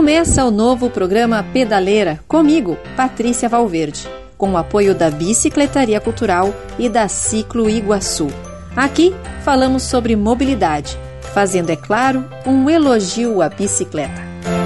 Começa o novo programa Pedaleira, comigo, Patrícia Valverde, com o apoio da Bicicletaria Cultural e da Ciclo Iguaçu. Aqui falamos sobre mobilidade, fazendo, é claro, um elogio à bicicleta.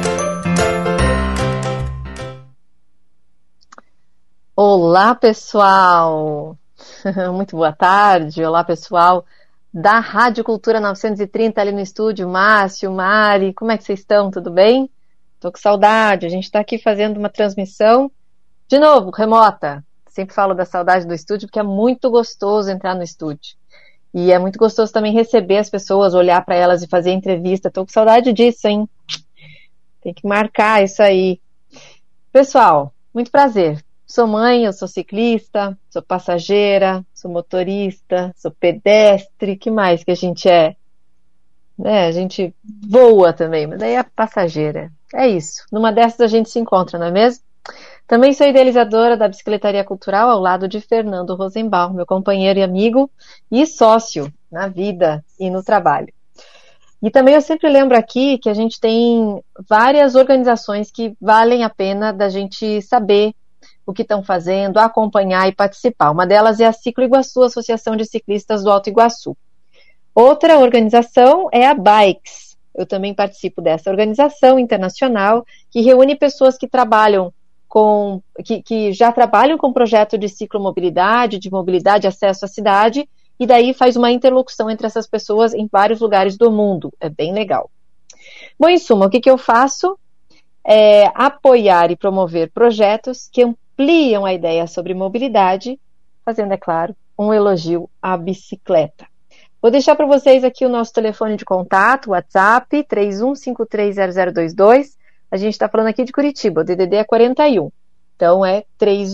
Olá, pessoal! Muito boa tarde. Olá, pessoal da Rádio Cultura 930 ali no estúdio. Márcio, Mari, como é que vocês estão? Tudo bem? Tô com saudade. A gente está aqui fazendo uma transmissão, de novo, remota. Sempre falo da saudade do estúdio, porque é muito gostoso entrar no estúdio. E é muito gostoso também receber as pessoas, olhar para elas e fazer entrevista. Tô com saudade disso, hein? Tem que marcar isso aí. Pessoal, muito prazer. Sou mãe, eu sou ciclista, sou passageira, sou motorista, sou pedestre, que mais que a gente é? A gente voa também, mas daí é passageira. É isso. Numa dessas a gente se encontra, não é mesmo? Também sou idealizadora da Bicicletaria Cultural ao lado de Fernando Rosenbaum, meu companheiro e amigo e sócio na vida e no trabalho. E também eu sempre lembro aqui que a gente tem várias organizações que valem a pena da gente saber o que estão fazendo, acompanhar e participar. Uma delas é a Ciclo Iguaçu, Associação de Ciclistas do Alto Iguaçu. Outra organização é a Bikes. Eu também participo dessa organização internacional que reúne pessoas que trabalham que já trabalham com projeto de ciclomobilidade, de mobilidade, acesso à cidade, e daí faz uma interlocução entre essas pessoas em vários lugares do mundo. É bem legal. Bom, em suma, o que eu faço é apoiar e promover projetos que ampliam a ideia sobre mobilidade, fazendo, é claro, um elogio à bicicleta. Vou deixar para vocês aqui o nosso telefone de contato, WhatsApp, 31530022. A gente está falando aqui de Curitiba, o DDD é 41. Então é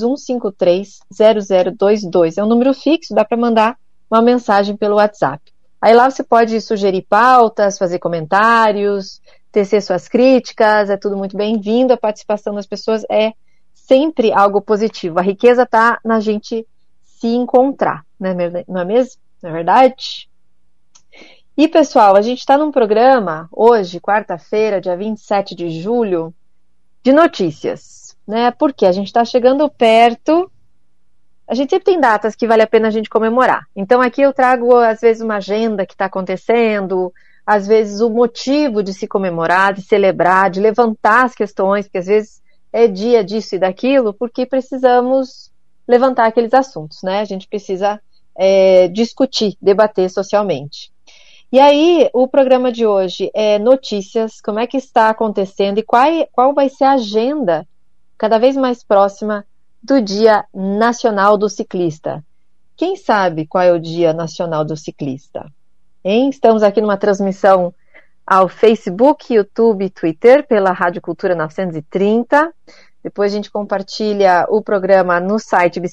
31530022. É um número fixo, dá para mandar uma mensagem pelo WhatsApp. Aí lá você pode sugerir pautas, fazer comentários, tecer suas críticas, é tudo muito bem-vindo. A participação das pessoas é sempre algo positivo. A riqueza está na gente se encontrar, não é mesmo? Não é verdade? E, pessoal, a gente está num programa, hoje, quarta-feira, dia 27 de julho, de notícias, né? Porque a gente está chegando perto, a gente sempre tem datas que vale a pena a gente comemorar. Então, aqui eu trago, às vezes, uma agenda que está acontecendo, às vezes, o motivo de se comemorar, de celebrar, de levantar as questões, porque às vezes é dia disso e daquilo, porque precisamos levantar aqueles assuntos, né? A gente precisa discutir, debater socialmente. E aí, o programa de hoje é notícias, como é que está acontecendo e qual vai ser a agenda cada vez mais próxima do Dia Nacional do Ciclista. Quem sabe qual é o Dia Nacional do Ciclista? Hein? Estamos aqui numa transmissão ao Facebook, YouTube e Twitter pela Rádio Cultura 930. Depois a gente compartilha o programa no site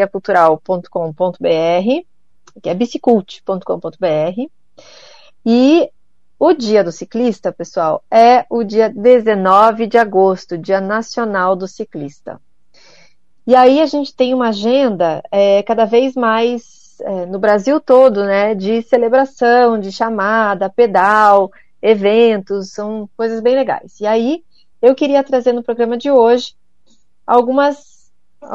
bicicletariacultural.com.br, que é bicicult.com.br. E o Dia do Ciclista, pessoal, é o dia 19 de agosto, Dia Nacional do Ciclista. E aí a gente tem uma agenda cada vez mais, no Brasil todo, né, de celebração, de chamada, pedal, eventos, são coisas bem legais. E aí eu queria trazer no programa de hoje alguns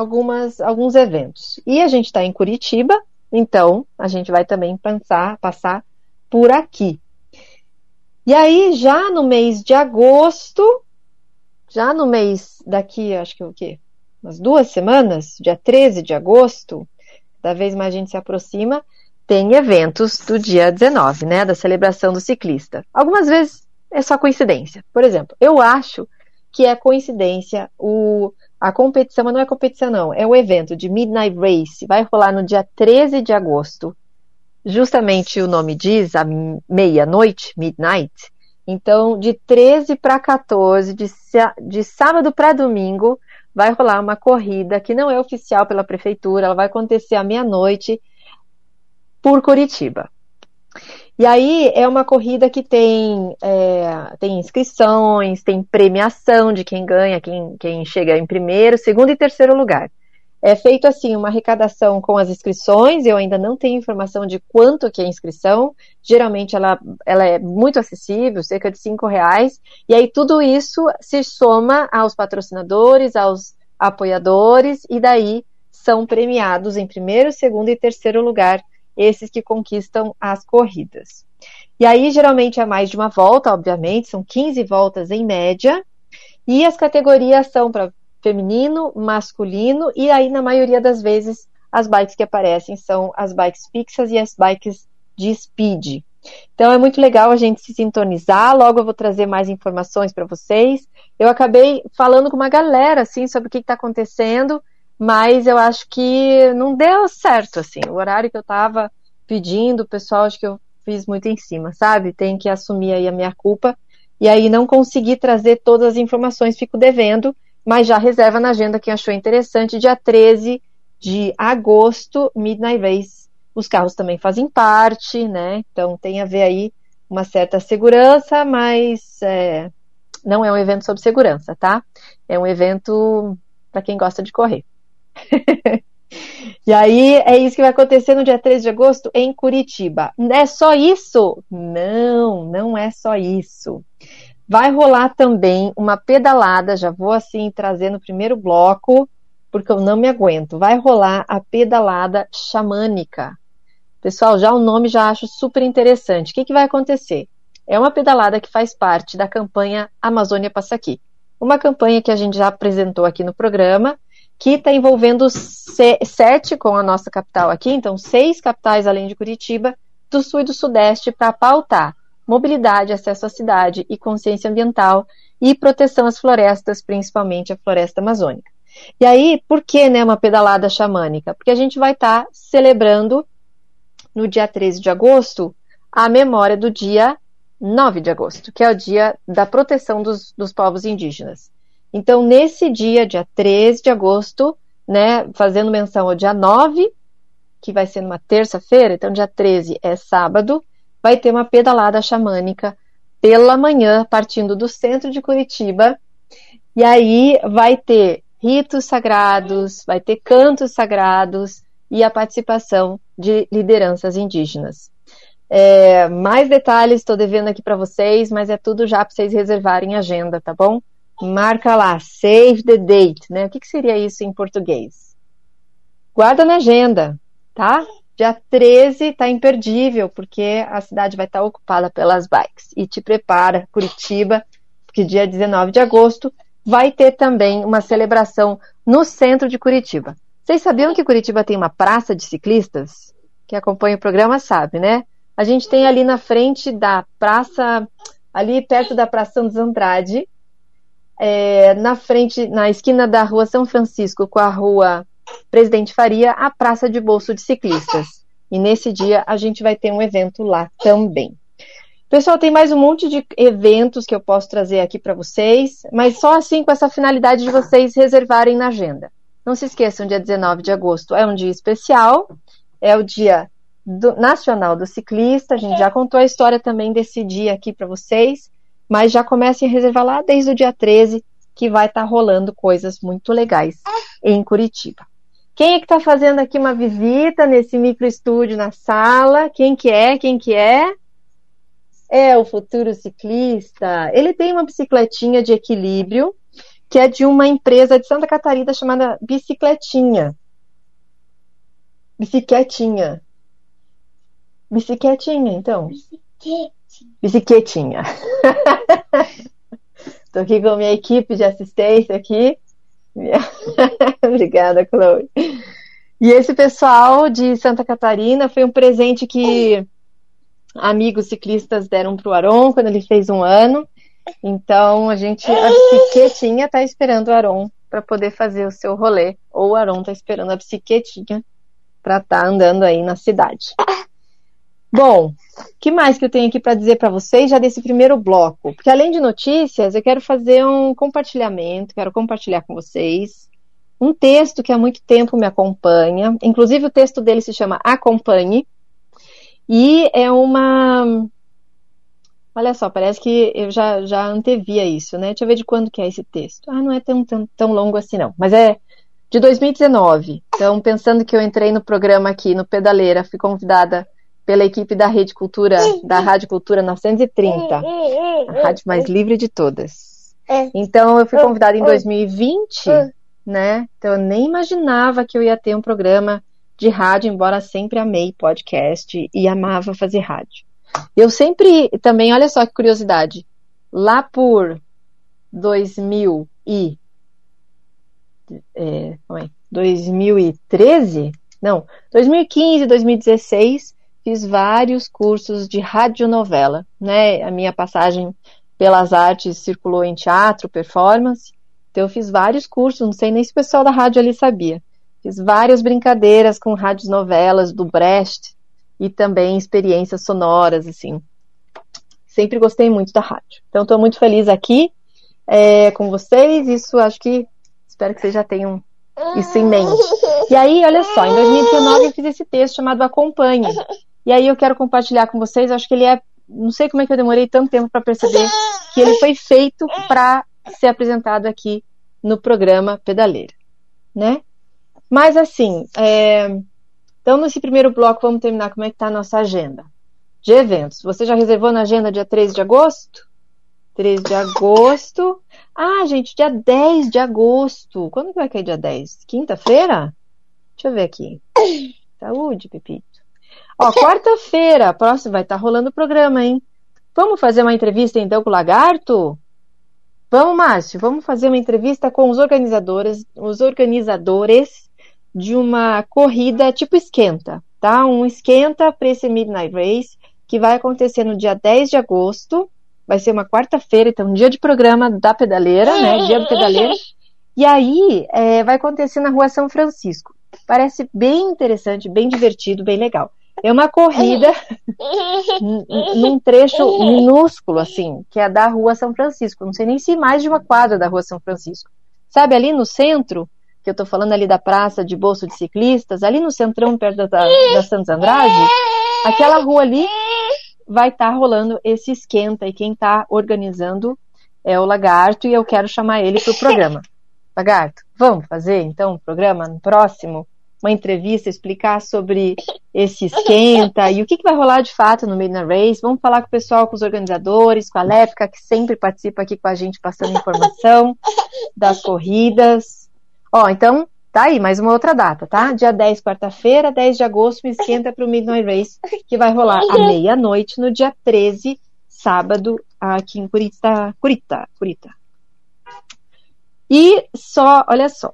eventos. E a gente está em Curitiba, então a gente vai também passar por aqui. E aí, já no mês de agosto, já no mês daqui, acho que o quê? Umas 2 semanas, dia 13 de agosto, cada vez mais a gente se aproxima, tem eventos do dia 19, né, da celebração do ciclista. Algumas vezes é só coincidência. Por exemplo, eu acho que é coincidência a competição, mas não é competição não, é o evento de Midnight Race, vai rolar no dia 13 de agosto. Justamente o nome diz, a meia-noite, midnight. Então, de 13 para 14, de sábado para domingo, vai rolar uma corrida que não é oficial pela prefeitura, ela vai acontecer à meia-noite por Curitiba. E aí é uma corrida que tem inscrições, tem premiação de quem ganha, quem chega em primeiro, segundo e terceiro lugar. É feito assim, uma arrecadação com as inscrições, eu ainda não tenho informação de quanto que é a inscrição, geralmente ela é muito acessível, cerca de R$ 5, e aí tudo isso se soma aos patrocinadores, aos apoiadores, e daí são premiados em primeiro, segundo e terceiro lugar, esses que conquistam as corridas. E aí geralmente é mais de uma volta, obviamente, são 15 voltas em média, e as categorias são para feminino, masculino, e aí na maioria das vezes as bikes que aparecem são as bikes fixas e as bikes de speed. Então é muito legal a gente se sintonizar, logo eu vou trazer mais informações para vocês. Eu acabei falando com uma galera assim sobre o que está acontecendo, mas eu acho que não deu certo assim. O horário que eu estava pedindo, o pessoal, acho que eu fiz muito em cima, sabe? Tem que assumir aí a minha culpa. E aí não consegui trazer todas as informações, fico devendo, mas já reserva na agenda quem achou interessante, dia 13 de agosto, Midnight Race. Os carros também fazem parte, né? Então tem a ver aí uma certa segurança, mas não é um evento sobre segurança, tá? É um evento para quem gosta de correr. E aí é isso que vai acontecer no dia 13 de agosto em Curitiba. É só isso? Não, não é só isso. Vai rolar também uma pedalada, já vou assim trazer no primeiro bloco, porque eu não me aguento. Vai rolar a pedalada xamânica. Pessoal, já o nome já acho super interessante. O que vai acontecer? É uma pedalada que faz parte da campanha Amazônia Passa Aqui. Uma campanha que a gente já apresentou aqui no programa, que está envolvendo 7 com a nossa capital aqui, então 6 capitais além de Curitiba, do sul e do sudeste, para pautar mobilidade, acesso à cidade e consciência ambiental e proteção às florestas, principalmente a floresta amazônica. E aí, por que uma pedalada xamânica? Porque a gente vai estar celebrando, no dia 13 de agosto, a memória do dia 9 de agosto, que é o dia da proteção dos povos indígenas. Então, nesse dia 13 de agosto, fazendo menção ao dia 9, que vai ser numa terça-feira, então dia 13 é sábado, vai ter uma pedalada xamânica pela manhã, partindo do centro de Curitiba, e aí vai ter ritos sagrados, vai ter cantos sagrados e a participação de lideranças indígenas. Mais detalhes estou devendo aqui para vocês, mas é tudo já para vocês reservarem agenda, tá bom? Marca lá, save the date, né? O que seria isso em português? Guarda na agenda, tá? Dia 13 tá imperdível, porque a cidade vai estar ocupada pelas bikes. E te prepara, Curitiba, porque dia 19 de agosto vai ter também uma celebração no centro de Curitiba. Vocês sabiam que Curitiba tem uma praça de ciclistas? Quem acompanha o programa sabe, né? A gente tem ali na frente da praça, ali perto da Praça Santos Andrade, na frente, na esquina da rua São Francisco com a rua Presidente Faria, a praça de bolso de ciclistas. E nesse dia a gente vai ter um evento lá também. Pessoal, tem mais um monte de eventos que eu posso trazer aqui para vocês, mas só assim com essa finalidade de vocês reservarem na agenda. Não se esqueçam, dia 19 de agosto é um dia especial, é o dia nacional do ciclista, a gente já contou a história também desse dia aqui para vocês, mas já comecem a reservar lá desde o dia 13, que vai estar rolando coisas muito legais em Curitiba. Quem é que está fazendo aqui uma visita nesse microestúdio na sala? Quem que é? Quem que é? É o futuro ciclista. Ele tem uma bicicletinha de equilíbrio, que é de uma empresa de Santa Catarina chamada Bicicletinha. Bicicletinha. Bicicletinha, então. Bicicletinha. Estou aqui com a minha equipe de assistência aqui. Obrigada, Chloe. E esse pessoal de Santa Catarina foi um presente que amigos ciclistas deram para o Aron quando ele fez 1 ano. Então a bicicletinha está esperando o Aron para poder fazer o seu rolê. Ou o Aron está esperando a bicicletinha para estar andando aí na cidade. Bom, o que mais que eu tenho aqui para dizer para vocês já desse primeiro bloco? Porque além de notícias, eu quero fazer um compartilhamento, quero compartilhar com vocês um texto que há muito tempo me acompanha. Inclusive o texto dele se chama Acompanhe. E é uma... Olha só, parece que eu já antevia isso, né? Deixa eu ver de quando que é esse texto. Não é tão longo assim não. Mas é de 2019. Então, pensando que eu entrei no programa aqui, no Pedaleira, fui convidada pela equipe da Rede Cultura, da Rádio Cultura 930, a rádio mais livre de todas. Então, eu fui convidada em 2020, né? Então, eu nem imaginava que eu ia ter um programa de rádio, embora sempre amei podcast e amava fazer rádio. Eu sempre, também, olha só que curiosidade, lá por 2013? Não, 2015, 2016, fiz vários cursos de radionovela, né? A minha passagem pelas artes circulou em teatro, performance, então eu fiz vários cursos, não sei nem se o pessoal da rádio ali sabia. Fiz várias brincadeiras com radionovelas do Brecht e também experiências sonoras, assim. Sempre gostei muito da rádio. Então, estou muito feliz aqui com vocês. Isso, espero que vocês já tenham isso em mente. E aí, olha só, em 2019 eu fiz esse texto chamado Acompanhe. E aí eu quero compartilhar com vocês, acho que ele não sei como é que eu demorei tanto tempo para perceber que ele foi feito para ser apresentado aqui no programa Pedaleira, né? Mas assim, então nesse primeiro bloco vamos terminar como é que está a nossa agenda de eventos. Você já reservou na agenda dia 13 de agosto? 13 de agosto. Ah, gente, dia 10 de agosto. Quando que vai cair dia 10? Quinta-feira? Deixa eu ver aqui. Saúde, Pepito. Ó, quarta-feira, próximo, vai estar rolando o programa, hein? Vamos fazer uma entrevista então com o Lagarto? Vamos, Márcio, vamos fazer uma entrevista com os organizadores de uma corrida tipo esquenta, tá? Um esquenta para esse Midnight Race, que vai acontecer no dia 10 de agosto, vai ser uma quarta-feira, então dia de programa da Pedaleira, né? Dia do Pedaleira. E aí vai acontecer na Rua São Francisco. Parece bem interessante, bem divertido, bem legal. É uma corrida num trecho minúsculo, assim, que é da Rua São Francisco. Não sei nem se mais de uma quadra da Rua São Francisco. Sabe, ali no centro, que eu tô falando ali da praça de Bolso de Ciclistas, ali no centrão, perto da Santos Andrade, aquela rua ali vai estar rolando esse esquenta, e quem está organizando é o Lagarto, e eu quero chamar ele para o programa. Lagarto, vamos fazer então um programa no próximo? Uma entrevista, explicar sobre esse esquenta e o que vai rolar de fato no Midnight Race. Vamos falar com o pessoal, com os organizadores, com a Lépica, que sempre participa aqui com a gente, passando informação das corridas. Ó, então, tá aí, mais uma outra data, tá? Dia 10, quarta-feira, 10 de agosto, me esquenta para o Midnight Race, que vai rolar à meia-noite, no dia 13, sábado, aqui em Curitiba. E olha só.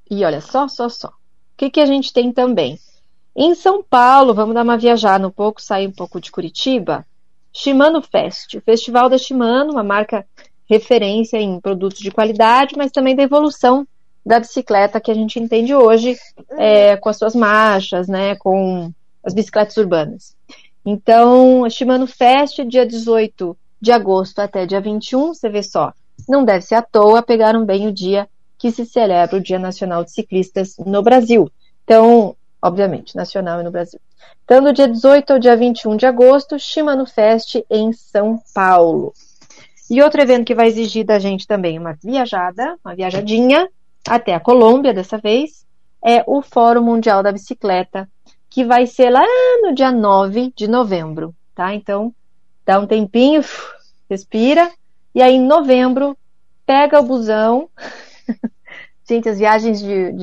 O que a gente tem também? Em São Paulo, vamos dar uma viajada um pouco, sair um pouco de Curitiba. Shimano Fest, o Festival da Shimano, uma marca referência em produtos de qualidade, mas também da evolução da bicicleta que a gente entende hoje, com as suas marchas, né, com as bicicletas urbanas. Então, a Shimano Fest, dia 18 de agosto até dia 21, você vê só, não deve ser à toa, pegaram bem o dia que se celebra o Dia Nacional de Ciclistas no Brasil. Então, obviamente, nacional e no Brasil. Então, do dia 18 ao dia 21 de agosto, Shimano Fest em São Paulo. E outro evento que vai exigir da gente também uma viajadinha, até a Colômbia dessa vez, é o Fórum Mundial da Bicicleta, que vai ser lá no dia 9 de novembro, tá? Então, dá um tempinho, respira, e aí em novembro, pega o busão. Gente, as viagens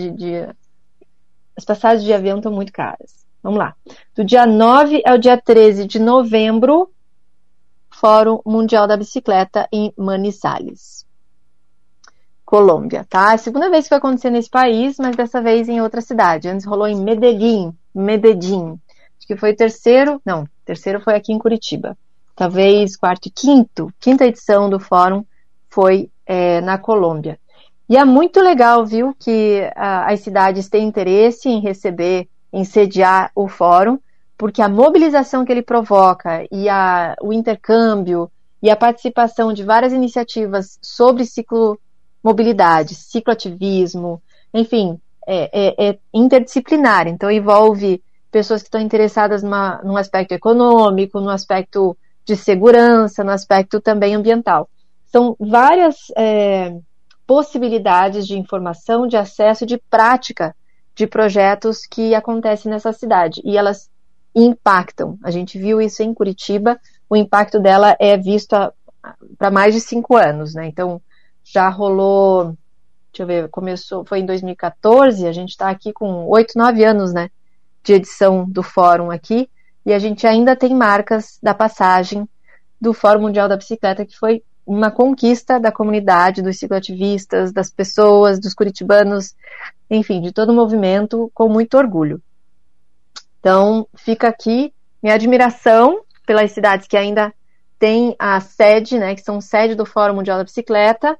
as passagens de avião estão muito caras. Vamos lá. Do dia 9 ao dia 13 de novembro, Fórum Mundial da Bicicleta em Manizales, Colômbia, tá? É a segunda vez que vai acontecer nesse país, mas dessa vez em outra cidade. Antes rolou em Medellín. Acho que foi o terceiro foi aqui em Curitiba. Talvez quinta edição do Fórum foi na Colômbia. E é muito legal, viu, que as cidades têm interesse em receber, em sediar o fórum, porque a mobilização que ele provoca e o intercâmbio e a participação de várias iniciativas sobre ciclomobilidade, cicloativismo, enfim, é interdisciplinar. Então envolve pessoas que estão interessadas num aspecto econômico, no aspecto de segurança, no aspecto também ambiental. São várias possibilidades de informação, de acesso e de prática de projetos que acontecem nessa cidade. E elas impactam. A gente viu isso em Curitiba, o impacto dela é visto para mais de 5 anos, né? Então, já rolou, deixa eu ver, foi em 2014, a gente está aqui com 8, 9 anos, né, de edição do fórum aqui, e a gente ainda tem marcas da passagem do Fórum Mundial da Bicicleta, que foi uma conquista da comunidade, dos cicloativistas, das pessoas, dos curitibanos, enfim, de todo o movimento, com muito orgulho. Então, fica aqui minha admiração pelas cidades que ainda têm a sede, né, que são sede do Fórum Mundial da Bicicleta,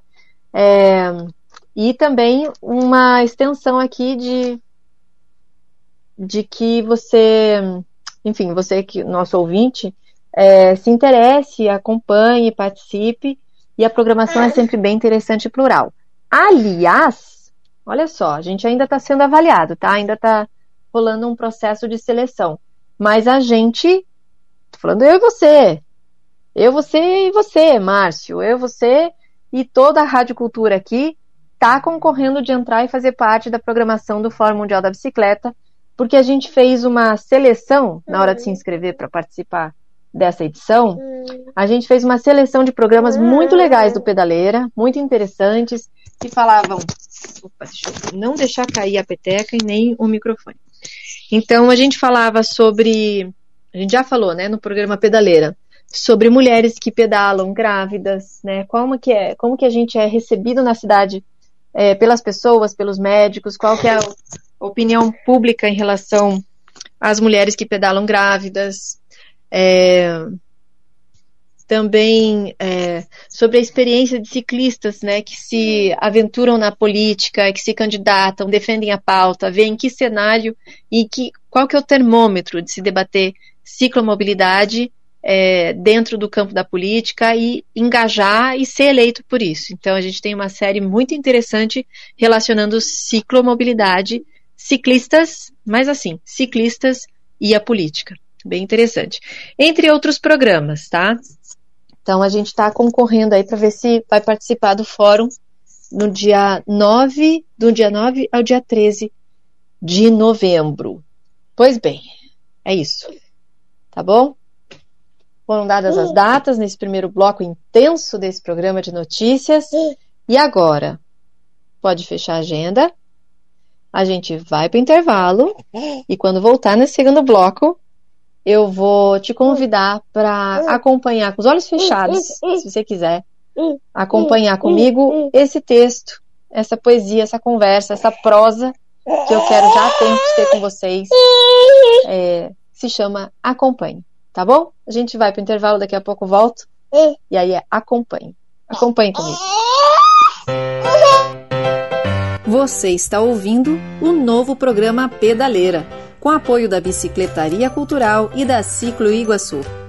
e também uma extensão aqui de que você, enfim, você que nosso ouvinte, se interesse, acompanhe, participe, e a programação é sempre bem interessante e plural. Aliás, olha só, a gente ainda está sendo avaliado, tá? Ainda está rolando um processo de seleção, mas a gente, tô falando eu e você, Márcio, eu, você e toda a Rádio Cultura aqui está concorrendo de entrar e fazer parte da programação do Fórum Mundial da Bicicleta, porque a gente fez uma seleção na hora de se inscrever para participar dessa edição. A gente fez uma seleção de programas muito legais do Pedaleira, muito interessantes, que falavam... Opa, deixa eu não deixar cair a peteca e nem o microfone. Então, a gente falava sobre... A gente já falou, né, no programa Pedaleira, sobre mulheres que pedalam grávidas, né, como que a gente é recebido na cidade pelas pessoas, pelos médicos, qual que é a opinião pública em relação às mulheres que pedalam grávidas, também sobre a experiência de ciclistas, né, que se aventuram na política, que se candidatam, defendem a pauta, veem em que cenário e qual que é o termômetro de se debater ciclomobilidade dentro do campo da política e engajar e ser eleito por isso. Então a gente tem uma série muito interessante relacionando ciclomobilidade, ciclistas, mas assim, ciclistas e a política. Bem interessante. Entre outros programas, tá? Então a gente está concorrendo aí para ver se vai participar do fórum do dia 9 ao dia 13 de novembro. Pois bem, é isso. Tá bom? Foram dadas as datas nesse primeiro bloco intenso desse programa de notícias. E agora? Pode fechar a agenda. A gente vai para o intervalo. E quando voltar nesse segundo bloco, eu vou te convidar para acompanhar com os olhos fechados, se você quiser, acompanhar comigo esse texto, essa poesia, essa conversa, essa prosa que eu quero já há tempo ter com vocês. Se chama Acompanhe. Tá bom? A gente vai para o intervalo, daqui a pouco volto. E aí acompanhe. Acompanhe comigo. Você está ouvindo o novo programa Pedaleira, com apoio da Bicicletaria Cultural e da Ciclo Iguaçu.